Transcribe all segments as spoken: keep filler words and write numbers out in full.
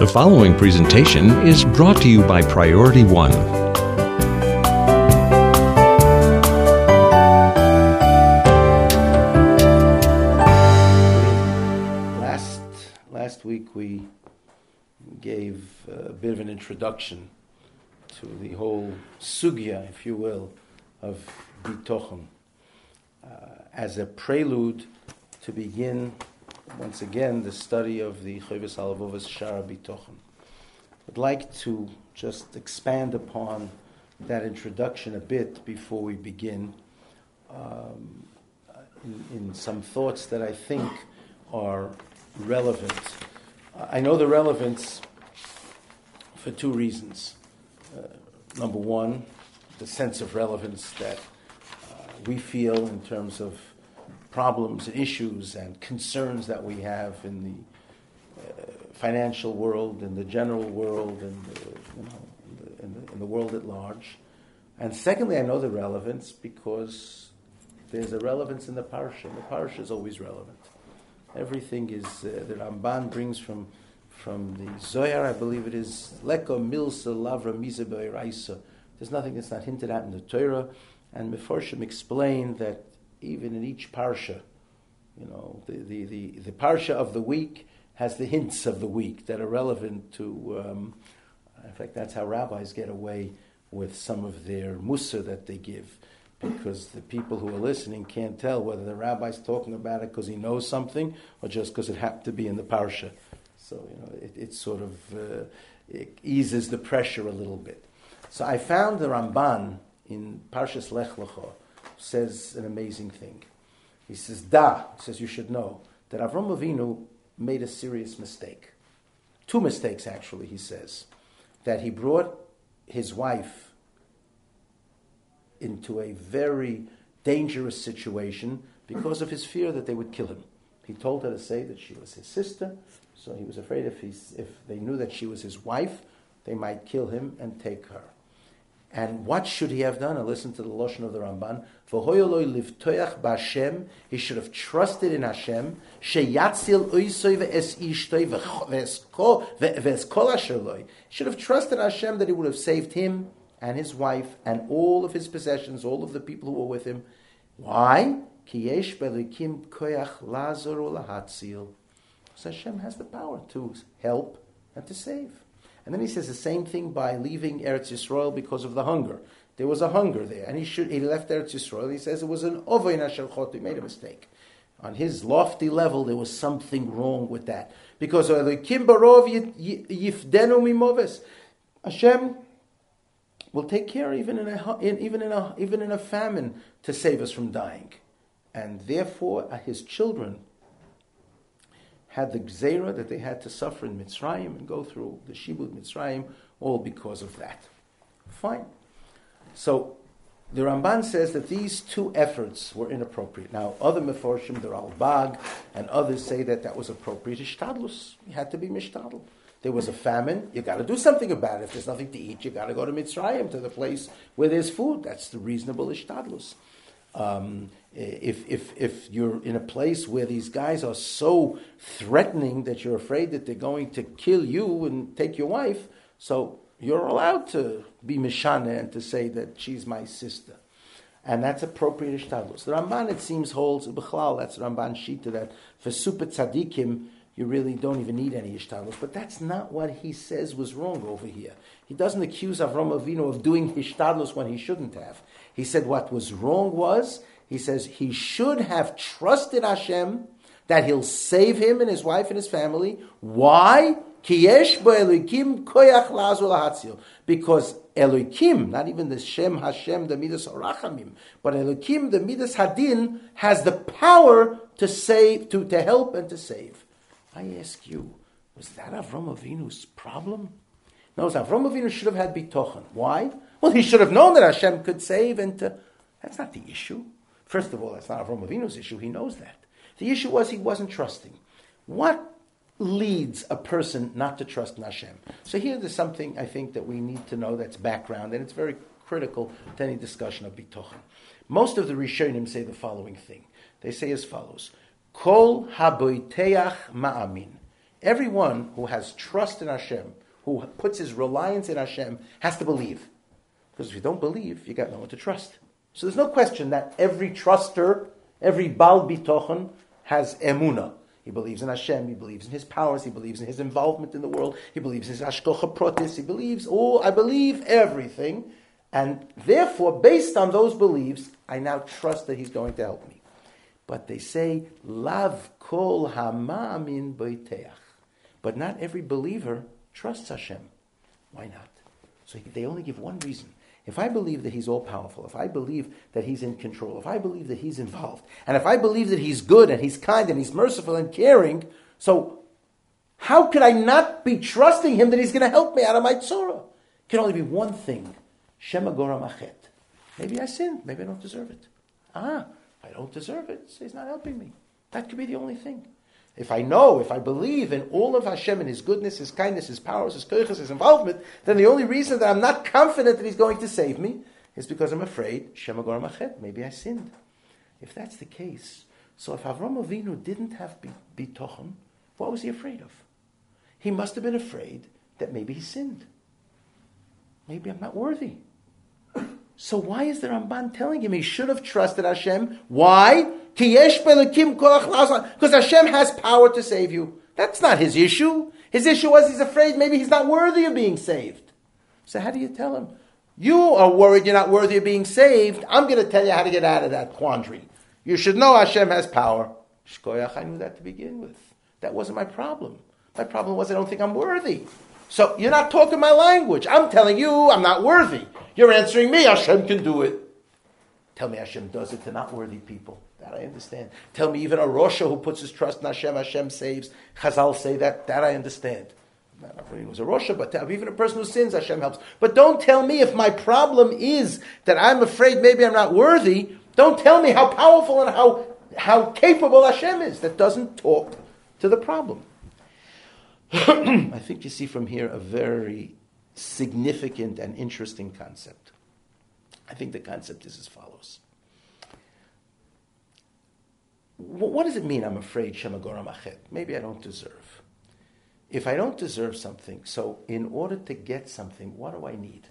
The following presentation is brought to you by Priority One. Last, last week we gave a bit of an introduction to the whole sugya, if you will, of bitochen, uh, as a prelude to begin once again the study of the Chovos HaLevavos Shara Bitochen. I'd like to just expand upon that introduction a bit before we begin um, in, in some thoughts that I think are relevant. I know the relevance for two reasons. Uh, number one, the sense of relevance that uh, we feel in terms of problems and issues and concerns that we have in the uh, financial world, in the general world, and you know, in the, in, the, in the world at large. And secondly, I know the relevance because there's a relevance in the parsha. And the parsha is always relevant. Everything is uh, the Ramban brings from from the Zohar, I believe it is Leko Milsa Lavra Miza Be'iraisa. There's nothing that's not hinted at in the Torah, and Meforshim explain that even in each parsha, you know, the, the, the, the parsha of the week has the hints of the week that are relevant to, um, in fact, that's how rabbis get away with some of their mussar that they give, because the people who are listening can't tell whether the rabbi's talking about it because he knows something or just because it happened to be in the parsha. So, you know, it, it sort of uh, it eases the pressure a little bit. So I found the Ramban in Parshas Lech Lecha says an amazing thing. He says, Da, he says you should know that Avram Avinu made a serious mistake. Two mistakes, actually, he says. That he brought his wife into a very dangerous situation because of his fear that they would kill him. He told her to say that she was his sister, so he was afraid if, he, if they knew that she was his wife, they might kill him and take her. And what should he have done? And listen to the Lashon of the Ramban. V'hoyoloi livtoyach b'Hashem. He should have trusted in Hashem. Sheyatzil oisoi ve'es ishtoi ve'es kol asher loi. He should have trusted Hashem that he would have saved him and his wife and all of his possessions, all of the people who were with him. Why? Ki yesh b'elikim koyach lazor u'lahatzil. So Hashem has the power to help and to save. And then he says the same thing by leaving Eretz Yisrael because of the hunger. There was a hunger there, and he should he left Eretz Yisrael. He says it was an ovayin asher chot. He made a mistake. On his lofty level, there was something wrong with that because Elokim barov yifdenu mimoves. Hashem will take care even in a in, even in a even in a famine to save us from dying, and therefore uh, his children had the gzeira that they had to suffer in Mitzrayim and go through the Shibud Mitzrayim, all because of that. Fine. So the Ramban says that these two efforts were inappropriate. Now, other Meforshim, the Ralbag, and others say that that was appropriate. Ishtadlus. You had to be mishtadl. There was a famine. You got to do something about it. If there's nothing to eat, you got to go to Mitzrayim, to the place where there's food. That's the reasonable ishtadlus. Um, if if if you're in a place where these guys are so threatening that you're afraid that they're going to kill you and take your wife, so you're allowed to be mishana and to say that she's my sister, and that's appropriate ishtadlus. The Ramban, it seems, holds b'chlal. That's Ramban shita that for super tzaddikim you really don't even need any ishtadlus. But that's not what he says was wrong over here. He doesn't accuse Avram Avinu of doing ishtadlus when he shouldn't have. He said what was wrong was, he says he should have trusted Hashem that he'll save him and his wife and his family. Why? Because Elokim, not even the Shem Hashem, the Midas Arachamim, but Elokim, the Midas Hadin, has the power to save, to, to help and to save. I ask you, was that Avram Avinu's problem? No, Avram Avinu should have had bitochen. Why? Well, he should have known that Hashem could save, and to, that's not the issue. First of all, that's not Avram Avinu's issue. He knows that. The issue was he wasn't trusting. What leads a person not to trust in Hashem? So here there's something I think that we need to know that's background, and it's very critical to any discussion of bitochen. Most of the Rishonim say the following thing. They say as follows: Kol haboiteach ma'amin. Everyone who has trust in Hashem, who puts his reliance in Hashem, has to believe. Because if you don't believe, you got no one to trust. So there's no question that every truster, every Baal Bitochen has emunah. He believes in Hashem, he believes in his powers, he believes in his involvement in the world, he believes in his Ashkocha Protis, he believes, oh, I believe everything. And therefore, based on those beliefs, I now trust that he's going to help me. But they say, Lav kol hamamin boiteach. But not every believer trusts Hashem. Why not? So they only give one reason. If I believe that he's all-powerful, if I believe that he's in control, if I believe that he's involved, and if I believe that he's good and he's kind and he's merciful and caring, so how could I not be trusting him that he's going to help me out of my tzorah? It can only be one thing. Shema goram achet. Maybe I sinned. Maybe I don't deserve it. Ah, if I don't deserve it, so he's not helping me. That could be the only thing. If I know, if I believe in all of Hashem and his goodness, his kindness, his powers, his koiches, his involvement, then the only reason that I'm not confident that he's going to save me is because I'm afraid, Shema goram achet, maybe I sinned. If that's the case, so if Avram Avinu didn't have bitochen, what was he afraid of? He must have been afraid that maybe he sinned. Maybe I'm not worthy. So why is the Ramban telling him he should have trusted Hashem? Why? Because Hashem has power to save you. That's not his issue. His issue was he's afraid maybe he's not worthy of being saved. So how do you tell him? You are worried you're not worthy of being saved. I'm going to tell you how to get out of that quandary. You should know Hashem has power. Shkoyach, I knew that to begin with. That wasn't my problem. My problem was I don't think I'm worthy. So you're not talking my language. I'm telling you I'm not worthy. You're answering me, Hashem can do it. Tell me Hashem does it to not worthy people. That I understand. Tell me even a Rosha who puts his trust in Hashem, Hashem saves. Chazal say that. That I understand. Not everyone was a Rosha, but even a person who sins, Hashem helps. But don't tell me if my problem is that I'm afraid maybe I'm not worthy. Don't tell me how powerful and how, how capable Hashem is. That doesn't talk to the problem. I think you see from here a very significant and interesting concept. I think the concept is as follows. What does it mean I'm afraid Shema goram achet? Maybe I don't deserve. If I don't deserve something, so in order to get something, what do I need?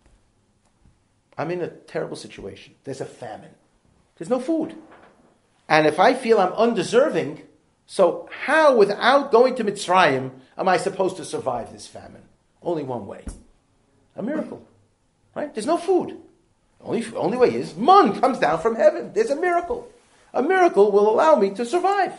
I'm in a terrible situation. There's a famine. There's no food. And if I feel I'm undeserving, so how, without going to Mitzrayim, am I supposed to survive this famine? Only one way. A miracle. Right? There's no food. Only only way is, man comes down from heaven. There's a miracle. A miracle will allow me to survive.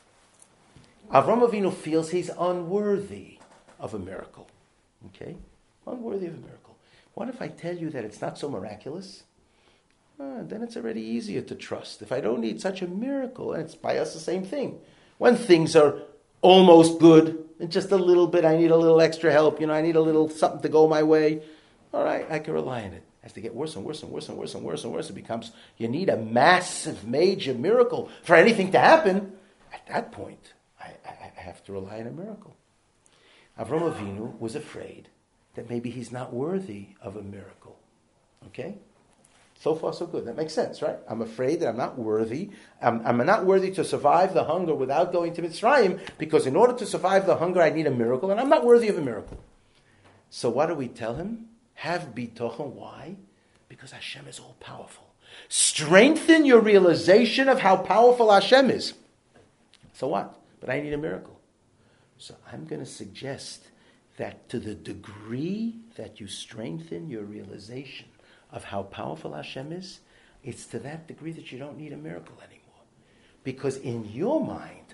Avram Avinu feels he's unworthy of a miracle. Okay? Unworthy of a miracle. What if I tell you that it's not so miraculous? Uh, then it's already easier to trust. If I don't need such a miracle, and it's by us the same thing. When things are almost good, and just a little bit, I need a little extra help, you know, I need a little something to go my way, all right, I can rely on it. As they get worse and worse and worse and worse and worse and worse, it becomes, you need a massive, major miracle for anything to happen. At that point, I, I, I have to rely on a miracle. Avram Avinu was afraid that maybe he's not worthy of a miracle. Okay? So far, so good. That makes sense, right? I'm afraid that I'm not worthy. I'm, I'm not worthy to survive the hunger without going to Mitzrayim, because in order to survive the hunger, I need a miracle, and I'm not worthy of a miracle. So what do we tell him? Have bitochen. Why? Because Hashem is all-powerful. Strengthen your realization of how powerful Hashem is. So what? But I need a miracle. So I'm going to suggest that to the degree that you strengthen your realization of how powerful Hashem is, it's to that degree that you don't need a miracle anymore. Because in your mind,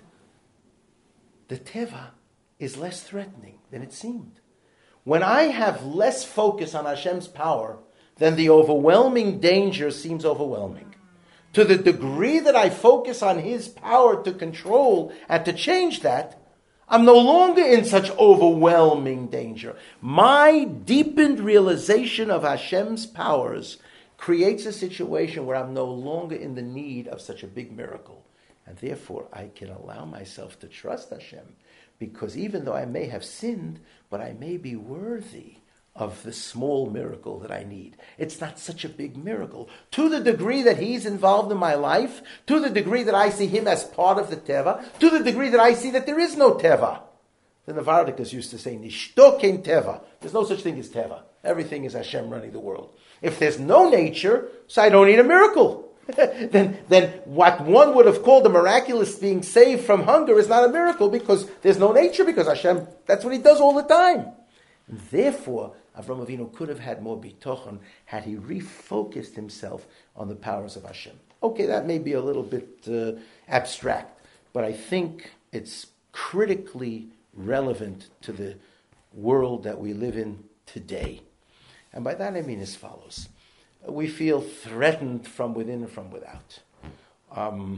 the teva is less threatening than it seemed. When I have less focus on Hashem's power, then the overwhelming danger seems overwhelming. To the degree that I focus on His power to control and to change that, I'm no longer in such overwhelming danger. My deepened realization of Hashem's powers creates a situation where I'm no longer in the need of such a big miracle. And therefore, I can allow myself to trust Hashem, because even though I may have sinned, but I may be worthy of the small miracle that I need. It's not such a big miracle. To the degree that He's involved in my life, to the degree that I see Him as part of the teva, to the degree that I see that there is no teva, The Navardikas used to say, Nishto kein teva. There's no such thing as teva. Everything is Hashem running the world. If there's no nature, so I don't need a miracle. then, then what one would have called a miraculous being saved from hunger is not a miracle because there's no nature, because Hashem, that's what He does all the time. And therefore, Avram Avinu could have had more bitochon had he refocused himself on the powers of Hashem. Okay, that may be a little bit uh, abstract, but I think it's critically relevant to the world that we live in today. And by that I mean as follows. We feel threatened from within and from without. Um,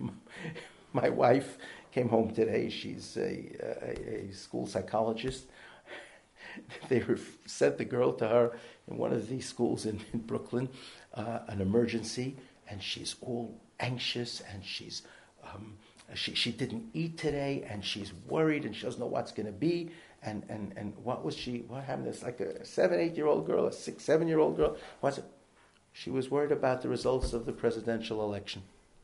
my wife came home today. She's a, a, a school psychologist. They sent the girl to her in one of these schools in, in Brooklyn, uh, an emergency, and she's all anxious, and she's um, she she didn't eat today, and she's worried, and she doesn't know what's going to be. And, and and what was she? What happened? It's like a seven, eight-year-old girl, a six, seven-year-old girl. What's it? She was worried about the results of the presidential election.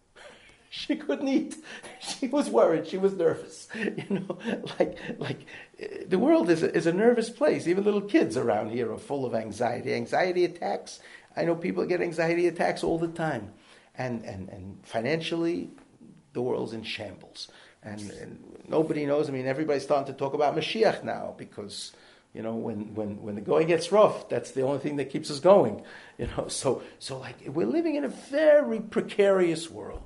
She couldn't eat. She was worried. She was nervous. You know, like like the world is a, is a nervous place. Even little kids around here are full of anxiety. Anxiety attacks. I know people get anxiety attacks all the time, and and and financially, the world's in shambles, and, and nobody knows. I mean, everybody's starting to talk about Mashiach now because, you know, when, when, when the going gets rough, that's the only thing that keeps us going. You know, so so like we're living in a very precarious world.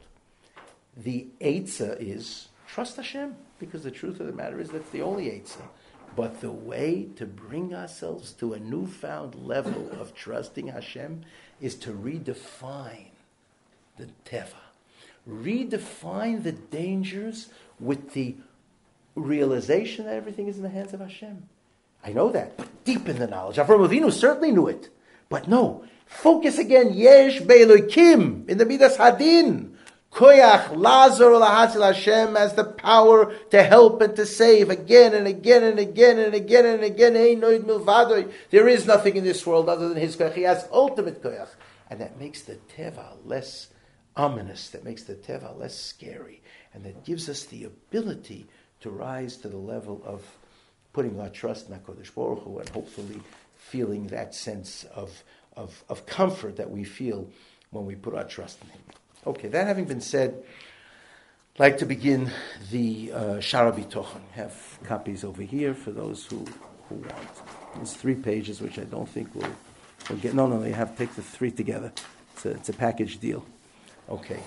The Eitzah is trust Hashem, because the truth of the matter is that's the only Eitzah. But the way to bring ourselves to a newfound level of trusting Hashem is to redefine the Teva. Redefine the dangers with the realization that everything is in the hands of Hashem. I know that, but deep in the knowledge. Avraham Avinu certainly knew it. But no, focus again, Yesh Be'elokim, in the Midas Hadin. Koyach Lazar Lahatzil Hashem has the power to help and to save again and again and again and again and again. There is nothing in this world other than His koyach. He has ultimate koyach. And that makes the Teva less ominous, that makes the Teva less scary, and that gives us the ability to rise to the level of putting our trust in HaKadosh Baruch Hu and hopefully feeling that sense of, of, of comfort that we feel when we put our trust in Him. Okay, that having been said, I'd like to begin the uh, Shara Bitochon. I have copies over here for those who, who want. There's three pages, which I don't think we'll, we'll get. No, no, you have to take the three together. It's a, it's a package deal. Okay.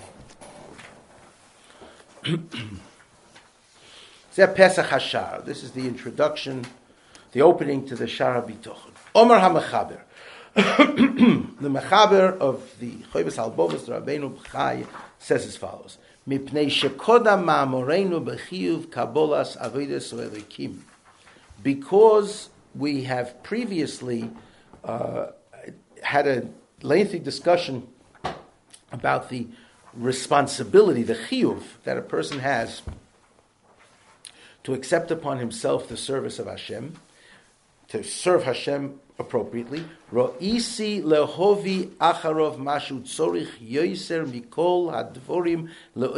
Pesach Hashar. This is the introduction, the opening to the Shara Bitochon. Omar HaMechaber. The Mechaber of the Choyves Halbovos, the Rabbeinu B'chai, says as follows: Mipnei shekodam ma'amoreinu b'chiyuv kabolas avodas u'elikim. Because we have previously uh, had a lengthy discussion about the responsibility, the chiyuv, that a person has to accept upon himself the service of Hashem, to serve Hashem appropriately. Ro'isi lehovi acharov mashu tzorich yoiser mikol hadvorim